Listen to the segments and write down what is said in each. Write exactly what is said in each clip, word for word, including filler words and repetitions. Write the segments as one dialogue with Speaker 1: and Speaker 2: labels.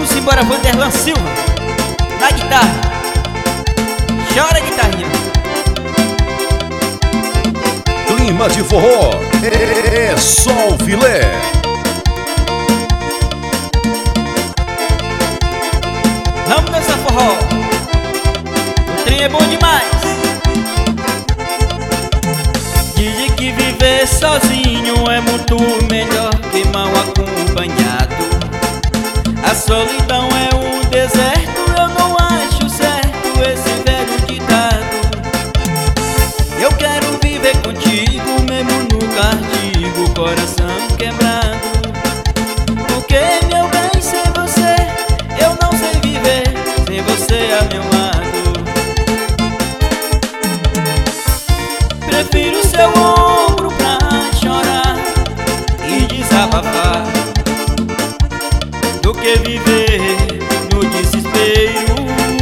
Speaker 1: Vamos embora, Vanderlan Silva na guitarra. Chora, guitarrinha.
Speaker 2: Clima de forró é só o filé.
Speaker 1: Vamos dançar forró. O trem é bom demais. Dizem que viver sozinho é muito melhor que mal acompanhado. A solidão é um deserto, eu não acho certo esse velho ditado. Eu quero viver contigo, mesmo no castigo, coração quebrado. Porque, meu bem, sem você eu não sei viver, sem você a meu lado. Prefiro seu ombro pra chorar e desabafar do que viver no desespero.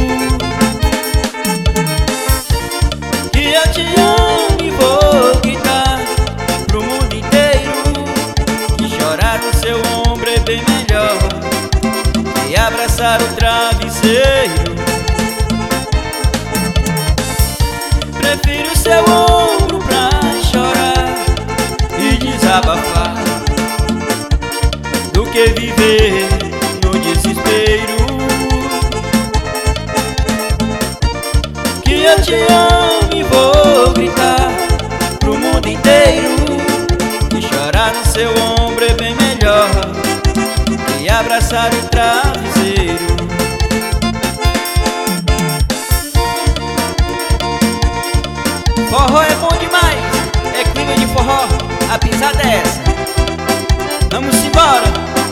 Speaker 1: Que eu te amo e vou gritar pro mundo inteiro que chorar no seu ombro é bem melhor que abraçar o travesseiro. Prefiro seu ombro pra chorar e desabafar do que viver no desespero. Que eu te amo e vou gritar pro mundo inteiro que chorar no seu ombro é bem melhor que abraçar o travesseiro. Forró é bom demais, é clima de forró, a pisada é essa. Vamos embora.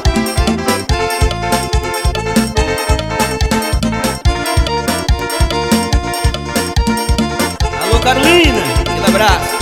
Speaker 1: Alô, Carolina, aquele abraço.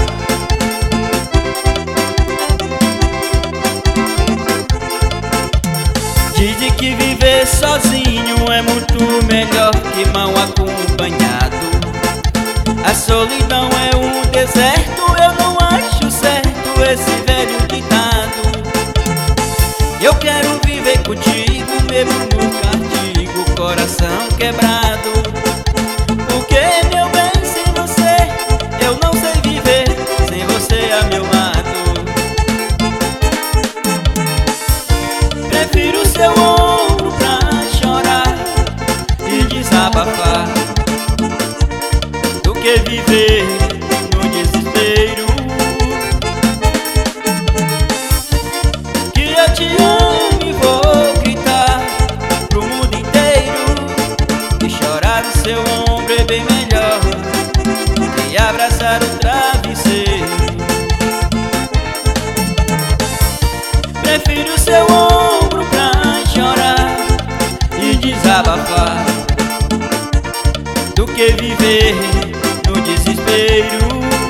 Speaker 1: Dizem que viver sozinho é muito melhor que mal acompanhado. A solidão é um deserto, eu não acho certo esse velho ditado. Eu quero viver contigo, mesmo no castigo, coração quebrado. Porque, meu bem, sem você eu não sei viver, sem você a meu lado. Prefiro seu ombro pra chorar e desabafar do que viver no desespero. Que eu te amo e vou gritar pro mundo inteiro que chorar no seu ombro é bem melhor que abraçar o travesseiro. Prefiro seu ombro pra chorar e desabafar do que viver no desespero.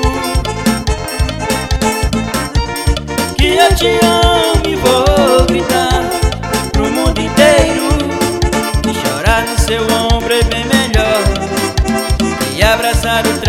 Speaker 1: Que eu te amo e vou gritar pro mundo inteiro que chorar no seu ombro é bem melhor que abraçar o